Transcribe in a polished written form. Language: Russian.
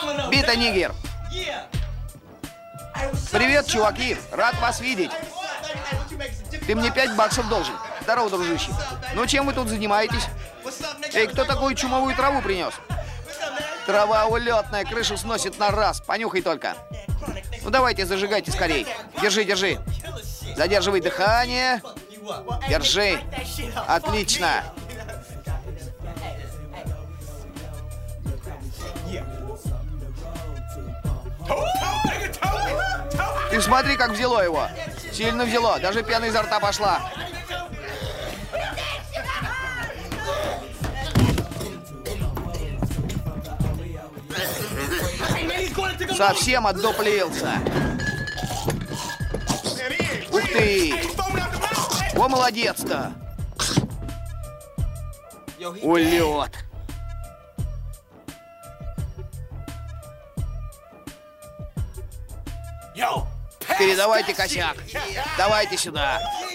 Бита, нигер! Привет, чуваки! Рад вас видеть! Ты мне $5 должен. Здорово, дружище. Ну, чем вы тут занимаетесь? Эй, кто такую чумовую траву принес? Трава улетная, крышу сносит на раз. Понюхай только. Ну, давайте, зажигайте скорей. Держи, держи. Задерживай дыхание. Держи. Отлично. Ты смотри, как взяло его. Сильно взяло. Даже пена изо рта пошла. Совсем отдуплился. Ух ты! О, молодец-то! Улет! Передавайте косяк. Давайте сюда.